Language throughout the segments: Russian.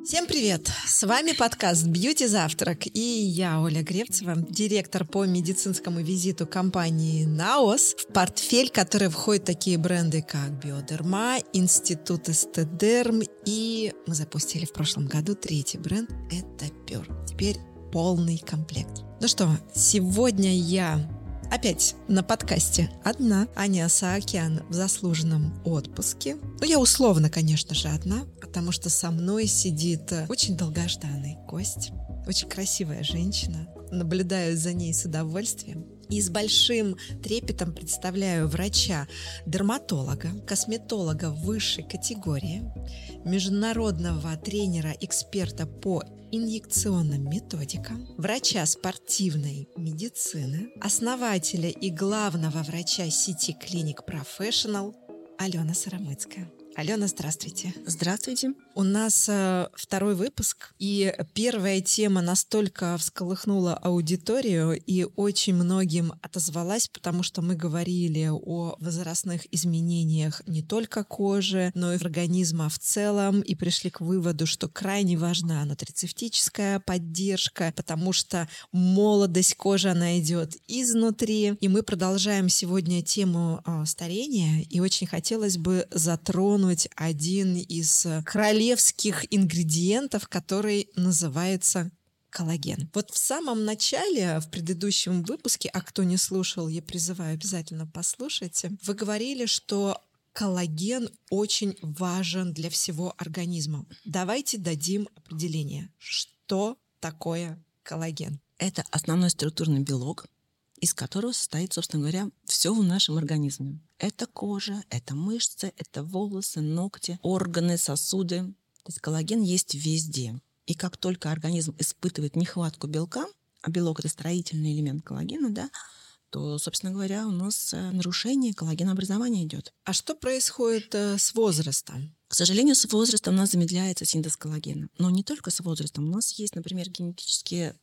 Всем привет! С вами подкаст «Бьюти Завтрак» и я, Оля Гревцева, директор по медицинскому визиту компании «Наос», в портфель которой входят такие бренды, как «Биодерма», «Институт Эстедерм», и мы запустили в прошлом году третий бренд – это «Пёр». Теперь полный комплект. Ну что, сегодня я опять на подкасте одна. Аня Саакян в заслуженном отпуске. Ну, я условно, конечно же, одна, потому что со мной сидит очень долгожданный гость, очень красивая женщина. Наблюдаю за ней с удовольствием. И с большим трепетом представляю врача-дерматолога, косметолога высшей категории, международного тренера-эксперта по инъекционным методикам, врача спортивной медицины, основателя и главного врача сети клиник Professional Алена Сарамыцкая. Алена, здравствуйте. Здравствуйте. У нас второй выпуск, и первая тема настолько всколыхнула аудиторию и очень многим отозвалась, потому что мы говорили о возрастных изменениях не только кожи, но и организма в целом, и пришли к выводу, что крайне важна нутрицептическая поддержка, потому что молодость кожи, она идет изнутри, и мы продолжаем сегодня тему старения, и очень хотелось бы затронуть один из королевских ингредиентов, который называется коллаген. Вот в самом начале, в предыдущем выпуске, а кто не слушал, я призываю обязательно послушайте, вы говорили, что коллаген очень важен для всего организма. Давайте дадим определение. Что такое коллаген? Это основной структурный белок, из которого состоит, собственно говоря, все в нашем организме. Это кожа, это мышцы, это волосы, ногти, органы, сосуды. То есть коллаген есть везде. И как только организм испытывает нехватку белка, а белок — это строительный элемент коллагена, да, то, собственно говоря, у нас нарушение коллагенообразования идет. А что происходит с возрастом? К сожалению, с возрастом у нас замедляется синтез коллагена. Но не только с возрастом. У нас есть, например, генетические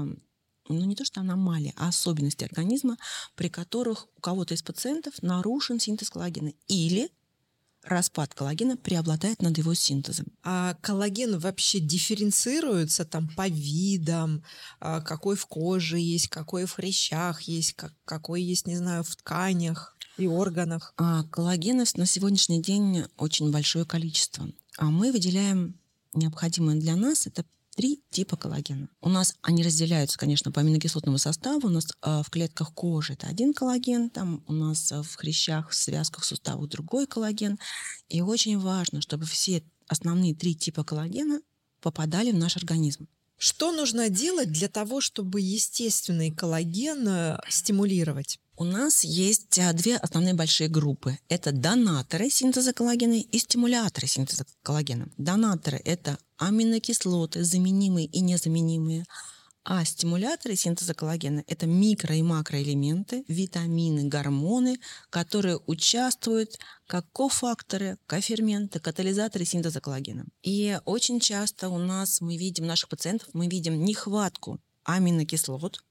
не то что аномалии, а особенности организма, при которых у кого-то из пациентов нарушен синтез коллагена или распад коллагена преобладает над его синтезом. А коллаген вообще дифференцируется там по видам, какой в коже есть, какой в хрящах есть, какой есть, не знаю, в тканях и органах? Коллагенов на сегодняшний день очень большое количество. А мы выделяем необходимое для нас — это 3 типа коллагена. У нас они разделяются, конечно, по аминокислотному составу. У нас в клетках кожи это один коллаген, там у нас в хрящах, в связках, суставах другой коллаген. И очень важно, чтобы все основные 3 типа коллагена попадали в наш организм. Что нужно делать для того, чтобы естественный коллаген стимулировать? У нас есть 2 основные большие группы. Это донаторы синтеза коллагена и стимуляторы синтеза коллагена. Донаторы — это аминокислоты, заменимые и незаменимые. А стимуляторы синтеза коллагена — это микро- и макроэлементы, витамины, гормоны, которые участвуют как кофакторы, коферменты, катализаторы синтеза коллагена. И очень часто у нас наших пациентов, мы видим нехватку аминокислот.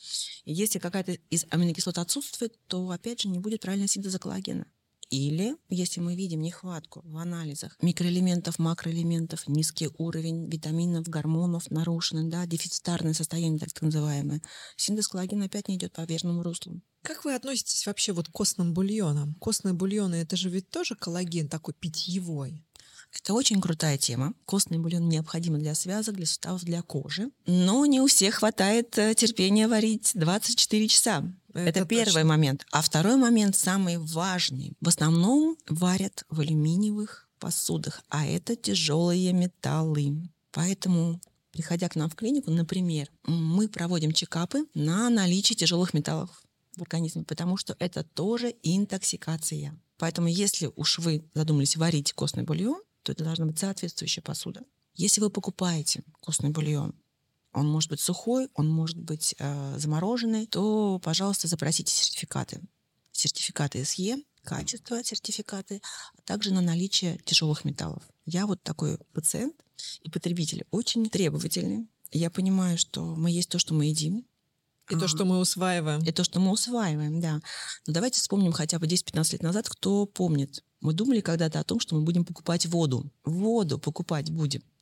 Если какая-то из аминокислот отсутствует, то, опять же, не будет правильного синтеза коллагена. Или, если мы видим нехватку в анализах микроэлементов, макроэлементов, низкий уровень витаминов, гормонов нарушенный, дефицитарное состояние, так называемое, синтез коллагена опять не идет по верному руслу. Как вы относитесь вообще вот к костным бульонам? Костные бульоны — это же ведь тоже коллаген такой питьевой. Это очень крутая тема. Костный бульон необходим для связок, для суставов, для кожи. Но не у всех хватает терпения варить 24 часа. Это первый момент. А второй момент, самый важный. В основном варят в алюминиевых посудах, а это тяжелые металлы. Поэтому, приходя к нам в клинику, например, мы проводим чекапы на наличие тяжелых металлов в организме, потому что это тоже интоксикация. Поэтому, если уж вы задумались варить костный бульон, то это должна быть соответствующая посуда. Если вы покупаете костный бульон, он может быть сухой, он может быть замороженный, то, пожалуйста, запросите сертификаты. Сертификаты СЕ, качество сертификаты, а также на наличие тяжелых металлов. Я вот такой пациент и потребитель очень требовательный. Я понимаю, что мы есть то, что мы едим. И то, что мы усваиваем. И то, что мы усваиваем, да. Но давайте вспомним хотя бы 10-15 лет назад, кто помнит. Мы думали когда-то о том, что мы будем покупать воду. Воду покупать будем.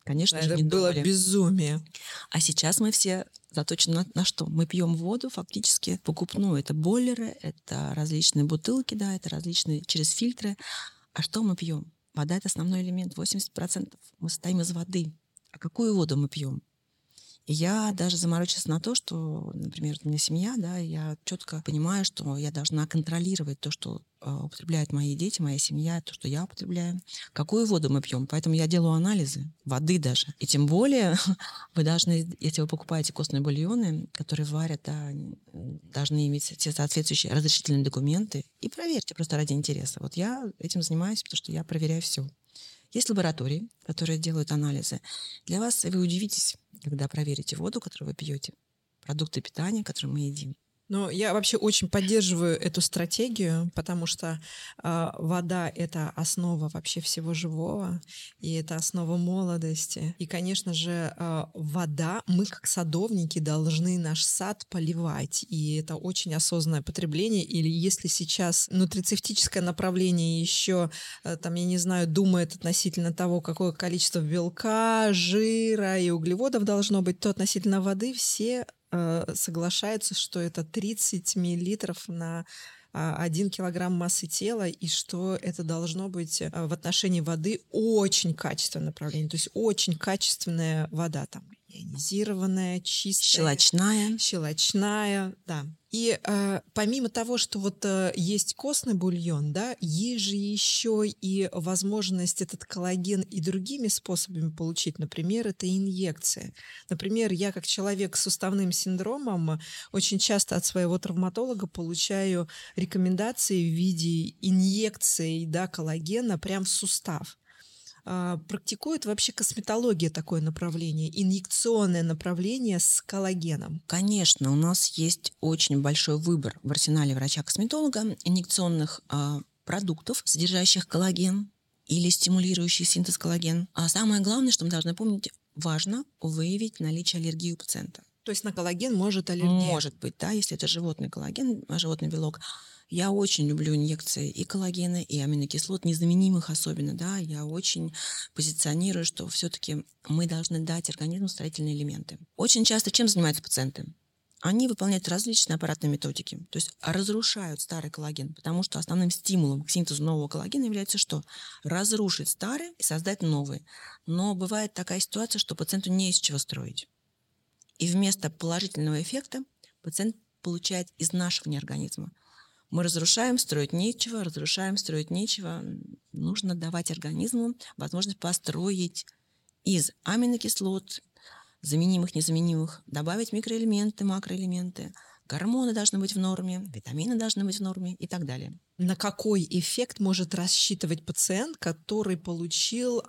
Конечно же, Это не было думали. безумие. А сейчас мы все заточены на что? Мы пьем воду фактически покупную. Это бойлеры, это различные бутылки, да, это различные через фильтры. А что мы пьем? Вода — это основной элемент. 80% мы состоим из воды. А какую воду мы пьем? И я даже заморочилась на то, что, например, у меня семья, да, и я четко понимаю, что я должна контролировать то, что употребляют мои дети, моя семья, то, что я употребляю. Какую воду мы пьем? Поэтому я делаю анализы воды даже. И тем более вы должны, если вы покупаете костные бульоны, которые варят, да, должны иметь все соответствующие разрешительные документы. И проверьте просто ради интереса. Вот я этим занимаюсь, потому что я проверяю все. Есть лаборатории, которые делают анализы. Для вас вы удивитесь, когда проверите воду, которую вы пьете, продукты питания, которые мы едим. Но я вообще очень поддерживаю эту стратегию, потому что вода — это основа вообще всего живого, и это основа молодости. И, конечно же, вода, мы как садовники должны наш сад поливать, и это очень осознанное потребление. Или если сейчас нутрицептическое направление еще, там, я не знаю, думает относительно того, какое количество белка, жира и углеводов должно быть, то относительно воды все соглашаются, что это 30 миллилитров на 1 килограмм массы тела, и что это должно быть в отношении воды очень качественное направление, то есть очень качественная вода, там, ионизированная, чистая. Щелочная, да. И помимо того, что вот есть костный бульон, да, есть же еще и возможность этот коллаген и другими способами получить. Например, это инъекция. Например, я как человек с суставным синдромом очень часто от своего травматолога получаю рекомендации в виде инъекций, да, коллагена прямо в сустав. Практикует вообще косметология такое направление, инъекционное направление с коллагеном? Конечно, у нас есть очень большой выбор в арсенале врача-косметолога инъекционных продуктов, содержащих коллаген или стимулирующий синтез коллагена. А самое главное, что мы должны помнить, важно выявить наличие аллергии у пациента. То есть на коллаген может аллергия? Может быть, да, если это животный коллаген, животный белок. Я очень люблю инъекции и коллагена, и аминокислот, незаменимых особенно, да. Я очень позиционирую, что все-таки мы должны дать организму строительные элементы. Очень часто чем занимаются пациенты? Они выполняют различные аппаратные методики, то есть разрушают старый коллаген, потому что основным стимулом к синтезу нового коллагена является что? Разрушить старый и создать новый. Но бывает такая ситуация, что пациенту не из чего строить. И вместо положительного эффекта пациент получает изнашивание организма. Мы разрушаем, строить нечего, разрушаем, строить нечего. Нужно давать организму возможность построить из аминокислот, заменимых, незаменимых, добавить микроэлементы, макроэлементы. Гормоны должны быть в норме, витамины должны быть в норме и так далее. На какой эффект может рассчитывать пациент, который получил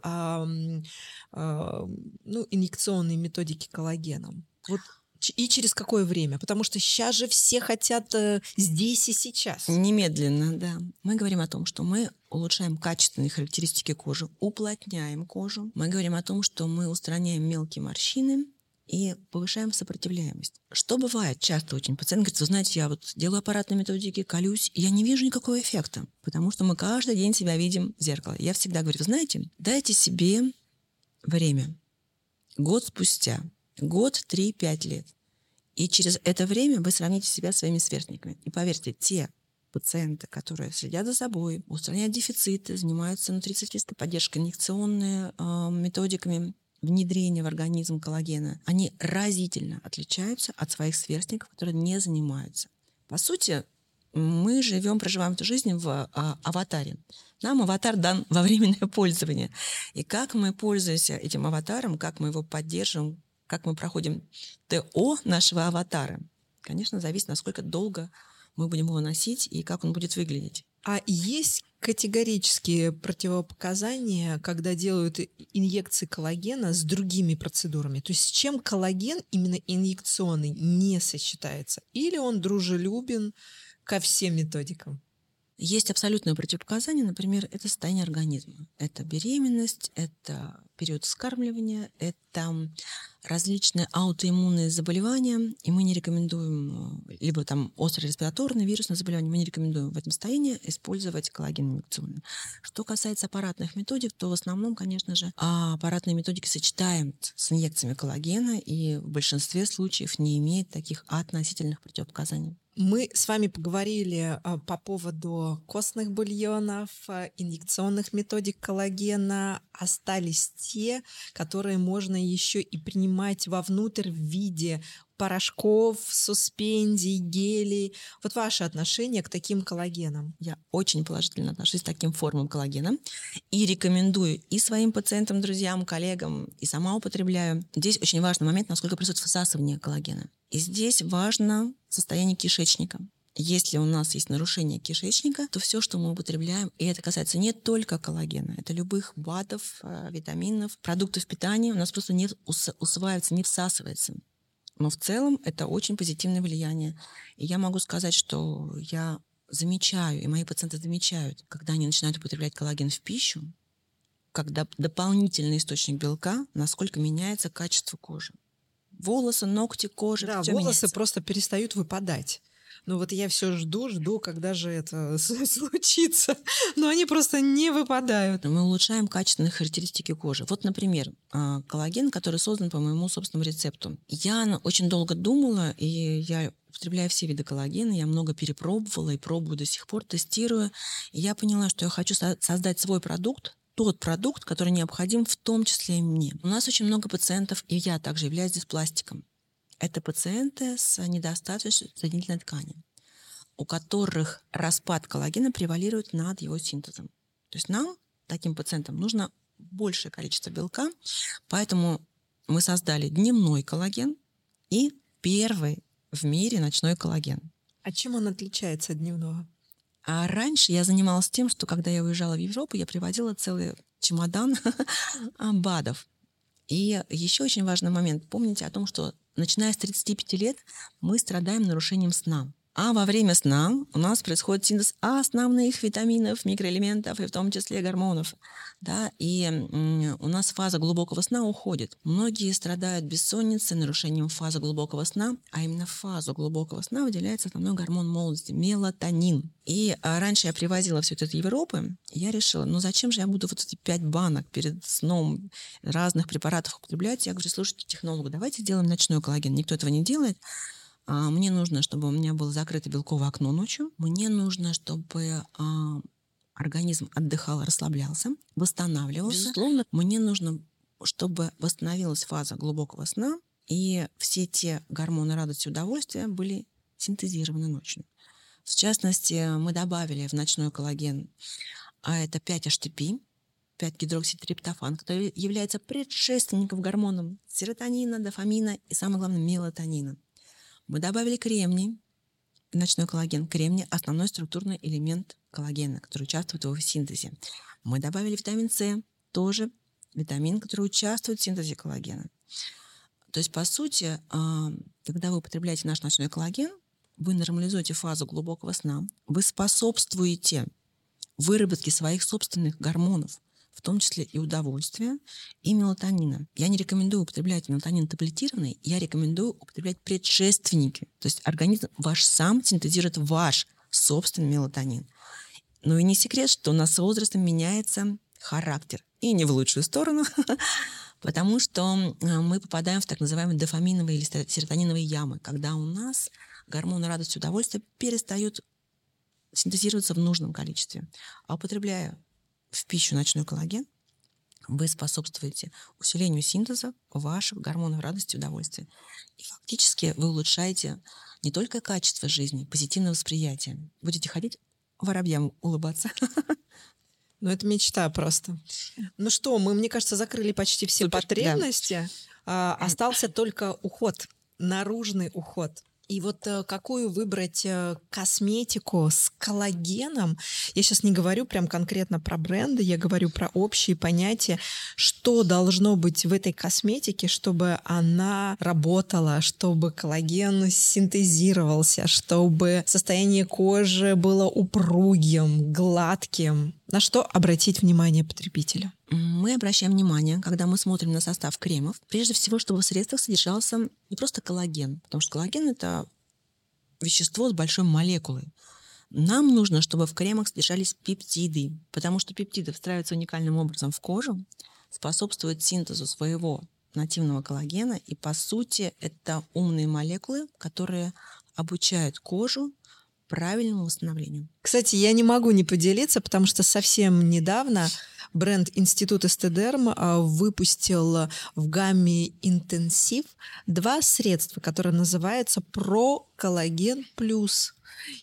инъекционные методики коллагеном? Вот. И через какое время? Потому что сейчас же все хотят здесь и сейчас. Немедленно, да. Мы говорим о том, что мы улучшаем качественные характеристики кожи, уплотняем кожу. Мы говорим о том, что мы устраняем мелкие морщины и повышаем сопротивляемость. Что бывает часто очень? Пациент говорит, вы знаете, я вот делаю аппаратные методики, колюсь, и я не вижу никакого эффекта, потому что мы каждый день себя видим в зеркало. Я всегда говорю, вы знаете, дайте себе время. Год спустя, год, 3-5 лет. И через это время вы сравните себя со своими сверстниками. И поверьте, те пациенты, которые следят за собой, устраняют дефициты, занимаются нутрицептической поддержкой, инъекционными методиками внедрения в организм коллагена, они разительно отличаются от своих сверстников, которые не занимаются. По сути, мы проживаем эту жизнь в аватаре. Нам аватар дан во временное пользование. И как мы пользуемся этим аватаром, как мы его поддерживаем, как мы проходим ТО нашего аватара, конечно, зависит, насколько долго мы будем его носить и как он будет выглядеть. А есть категорические противопоказания, когда делают инъекции коллагена с другими процедурами? То есть с чем коллаген именно инъекционный не сочетается? Или он дружелюбен ко всем методикам? Есть абсолютное противопоказание, например, это состояние организма. Это беременность, это период вскармливания, это различные аутоиммунные заболевания, и мы не рекомендуем, либо там острое респираторное вирусное заболевание, мы не рекомендуем в этом состоянии использовать коллаген инъекционный. Что касается аппаратных методик, то в основном, конечно же, аппаратные методики сочетаем с инъекциями коллагена и в большинстве случаев не имеет таких относительных противопоказаний. Мы с вами поговорили по поводу костных бульонов, инъекционных методик коллагена. Остались те, которые можно еще и принимать вовнутрь в виде порошков, суспензий, гелей. Вот ваше отношение к таким коллагенам? Я очень положительно отношусь к таким формам коллагена и рекомендую и своим пациентам, друзьям, коллегам, и сама употребляю. Здесь очень важный момент, насколько происходит всасывание коллагена. И здесь важно состояние кишечника. Если у нас есть нарушение кишечника, то все, что мы употребляем, и это касается не только коллагена, это любых БАДов, витаминов, продуктов питания, у нас просто не усваивается, не всасывается. Но в целом это очень позитивное влияние. И я могу сказать, что я замечаю, и мои пациенты замечают, когда они начинают употреблять коллаген в пищу, когда дополнительный источник белка, насколько меняется качество кожи. Волосы, ногти, кожа. Да, волосы меняется. Просто перестают выпадать. Ну вот я все жду, когда же это случится. Но они просто не выпадают. Мы улучшаем качественные характеристики кожи. Вот, например, коллаген, который создан по моему собственному рецепту. Я очень долго думала, и я употребляю все виды коллагена, я много перепробовала и пробую до сих пор, тестирую. И я поняла, что я хочу создать свой продукт, тот продукт, который необходим в том числе и мне. У нас очень много пациентов, и я также являюсь диспластиком. Это пациенты с недостаточностью соединительной ткани, у которых распад коллагена превалирует над его синтезом. То есть нам, таким пациентам, нужно большее количество белка, поэтому мы создали дневной коллаген и первый в мире ночной коллаген. А чем он отличается от дневного? А раньше я занималась тем, что когда я уезжала в Европу, я привозила целый чемодан БАДов. И еще очень важный момент. Помните о том, что начиная с 35 лет мы страдаем нарушением сна. А во время сна у нас происходит синтез основных витаминов, микроэлементов и в том числе гормонов. Да? И у нас фаза глубокого сна уходит. Многие страдают бессонницей, нарушением фазы глубокого сна, а именно в фазу глубокого сна выделяется основной гормон молодости – мелатонин. И раньше я привозила все это из Европы, и я решила, зачем же я буду вот эти 5 банок перед сном разных препаратов употреблять? Я говорю, слушайте, технологу, давайте сделаем ночной коллаген. Никто этого не делает. Мне нужно, чтобы у меня было закрыто белковое окно ночью. Мне нужно, чтобы организм отдыхал, расслаблялся, восстанавливался. Безусловно, мне нужно, чтобы восстановилась фаза глубокого сна, и все те гормоны радости и удовольствия были синтезированы ночью. В частности, мы добавили в ночной коллаген, это 5-HTP, 5-гидрокситриптофан, который является предшественником гормонов серотонина, дофамина и, самое главное, мелатонина. Мы добавили кремний, ночной коллаген. Кремний – основной структурный элемент коллагена, который участвует в его синтезе. Мы добавили витамин С, тоже витамин, который участвует в синтезе коллагена. То есть, по сути, когда вы употребляете наш ночной коллаген, вы нормализуете фазу глубокого сна, вы способствуете выработке своих собственных гормонов, в том числе и удовольствия, и мелатонина. Я не рекомендую употреблять мелатонин таблетированный, я рекомендую употреблять предшественники. То есть организм ваш сам синтезирует ваш собственный мелатонин. Но и не секрет, что у нас с возрастом меняется характер. И не в лучшую сторону, потому что мы попадаем в так называемые дофаминовые или серотониновые ямы, когда у нас гормоны радости и удовольствия перестают синтезироваться в нужном количестве. А употребляя в пищу ночной коллаген, вы способствуете усилению синтеза ваших гормонов радости и удовольствия. И фактически вы улучшаете не только качество жизни, позитивное восприятие. Будете ходить воробьям улыбаться. Ну, это мечта просто. Ну что, мы, мне кажется, закрыли почти все потребности. Да. Остался только уход, наружный уход. И вот какую выбрать косметику с коллагеном? Я сейчас не говорю прям конкретно про бренды, я говорю про общие понятия, что должно быть в этой косметике, чтобы она работала, чтобы коллаген синтезировался, чтобы состояние кожи было упругим, гладким. На что обратить внимание потребителю? Мы обращаем внимание, когда мы смотрим на состав кремов, прежде всего, чтобы в средствах содержался не просто коллаген, потому что коллаген — это вещество с большой молекулой. Нам нужно, чтобы в кремах содержались пептиды, потому что пептиды встраиваются уникальным образом в кожу, способствуют синтезу своего нативного коллагена, и, по сути, это умные молекулы, которые обучают кожу правильному восстановлению. Кстати, я не могу не поделиться, потому что совсем недавно бренд Институт Эстедерм выпустил в гамме Интенсив 2 средства, которые называются Про Коллаген Плюс.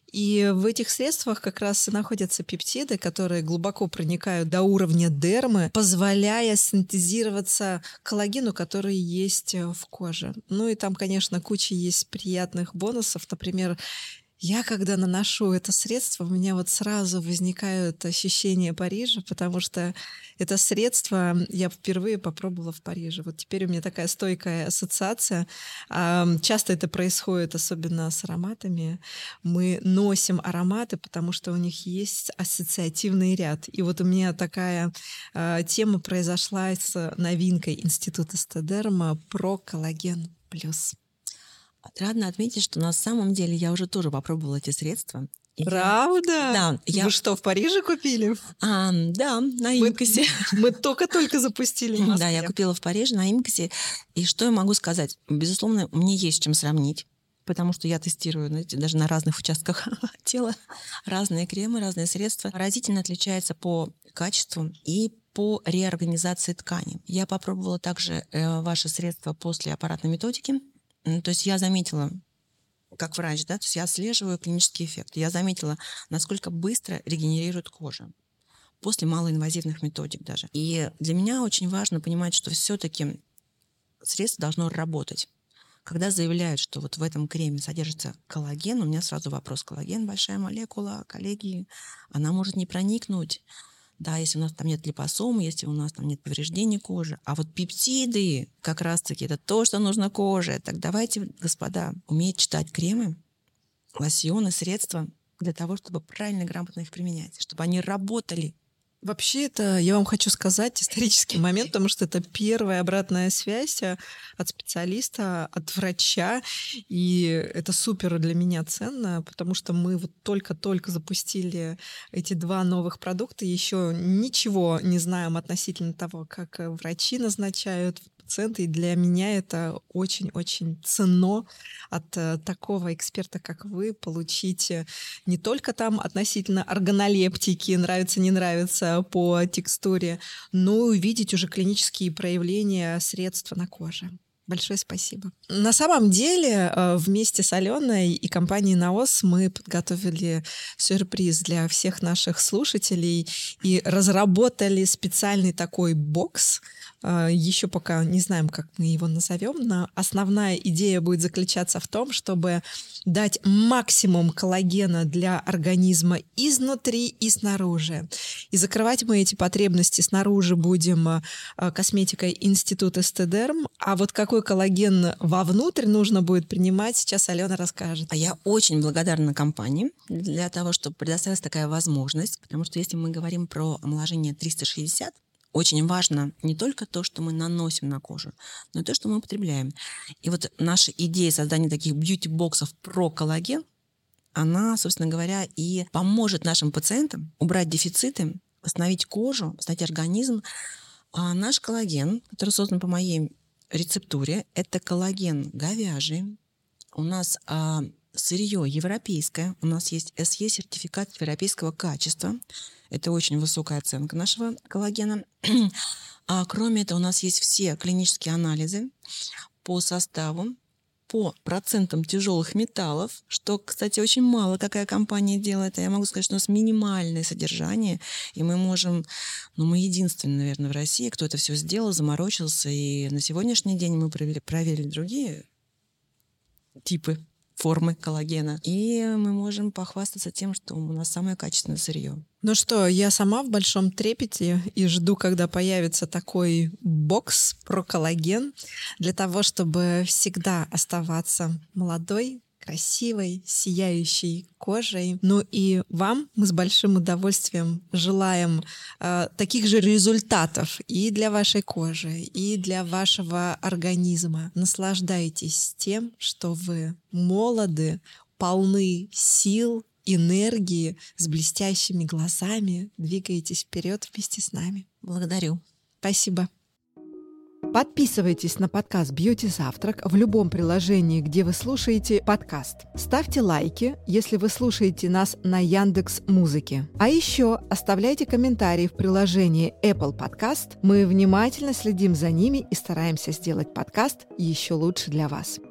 И в этих средствах как раз и находятся пептиды, которые глубоко проникают до уровня дермы, позволяя синтезироваться коллагену, который есть в коже. Ну и там, конечно, куча есть приятных бонусов. Например, я, когда наношу это средство, у меня вот сразу возникают ощущения Парижа, потому что это средство я впервые попробовала в Париже. Вот теперь у меня такая стойкая ассоциация. Часто это происходит, особенно с ароматами. Мы носим ароматы, потому что у них есть ассоциативный ряд. И вот у меня такая тема произошла с новинкой Института Эстедерма про коллаген плюс. Отрадно отметить, что на самом деле я уже тоже попробовала эти средства. Правда? Вы что, в Париже купили? Да, на Имкосе. Мы только-только запустили в Москве. Да, я купила в Париже на Имкосе. И что я могу сказать? Безусловно, мне есть с чем сравнить, потому что я тестирую, знаете, даже на разных участках тела разные кремы, разные средства. Разительно отличается по качеству и по реорганизации ткани. Я попробовала также ваши средства после аппаратной методики. То есть я заметила, как врач, да, то есть я отслеживаю клинический эффект. Я заметила, насколько быстро регенерирует кожа после малоинвазивных методик даже. И для меня очень важно понимать, что все-таки средство должно работать. Когда заявляют, что вот в этом креме содержится коллаген, у меня сразу вопрос: коллаген — большая молекула, коллеги, она может не проникнуть. Да, если у нас там нет липосомы, если у нас там нет повреждений кожи. А вот пептиды как раз-таки это то, что нужно коже. Так давайте, господа, уметь читать кремы, лосьоны, средства для того, чтобы правильно и грамотно их применять, чтобы они работали. Вообще, это, я вам хочу сказать, исторический момент, потому что это первая обратная связь от специалиста, от врача, и это супер для меня ценно, потому что мы вот только-только запустили эти 2 новых продукта, еще ничего не знаем относительно того, как врачи назначают пациенты, и для меня это очень-очень ценно от такого эксперта, как вы, получить не только там относительно органолептики, нравится, не нравится по текстуре, но и увидеть уже клинические проявления средства на коже. Большое спасибо. На самом деле, вместе с Аленой и компанией Наос мы подготовили сюрприз для всех наших слушателей и разработали специальный такой бокс. Еще пока не знаем, как мы его назовем, но основная идея будет заключаться в том, чтобы дать максимум коллагена для организма изнутри и снаружи. И закрывать мы эти потребности снаружи будем косметикой Института Эстедерм, а вот какой коллаген вовнутрь нужно будет принимать, сейчас Алена расскажет. А я очень благодарна компании для того, чтобы предоставилась такая возможность, потому что если мы говорим про омоложение 360, очень важно не только то, что мы наносим на кожу, но и то, что мы употребляем. И вот наша идея создания таких бьюти-боксов про коллаген, она, собственно говоря, и поможет нашим пациентам убрать дефициты, восстановить кожу, восстановить организм. А наш коллаген, который создан по моей рецептуре, это коллаген говяжий. У нас сырье европейское, у нас есть СЕ-сертификат европейского качества. Это очень высокая оценка нашего коллагена. А кроме этого, у нас есть все клинические анализы по составу, по процентам тяжелых металлов, что, кстати, очень мало какая компания делает. А я могу сказать, что у нас минимальное содержание, и мы можем, мы единственные, наверное, в России, кто это все сделал, заморочился, и на сегодняшний день мы проверили другие типы формы коллагена. И мы можем похвастаться тем, что у нас самое качественное сырье. Ну что, я сама в большом трепете и жду, когда появится такой бокс про коллаген для того, чтобы всегда оставаться молодой, красивой, сияющей кожей. Ну и вам мы с большим удовольствием желаем таких же результатов и для вашей кожи, и для вашего организма. Наслаждайтесь тем, что вы молоды, полны сил, энергии, с блестящими глазами, двигаетесь вперед вместе с нами. Благодарю. Спасибо. Подписывайтесь на подкаст «Бьюти Завтрак» в любом приложении, где вы слушаете подкаст. Ставьте лайки, если вы слушаете нас на Яндекс.Музыке. А еще оставляйте комментарии в приложении Apple Podcast. Мы внимательно следим за ними и стараемся сделать подкаст еще лучше для вас.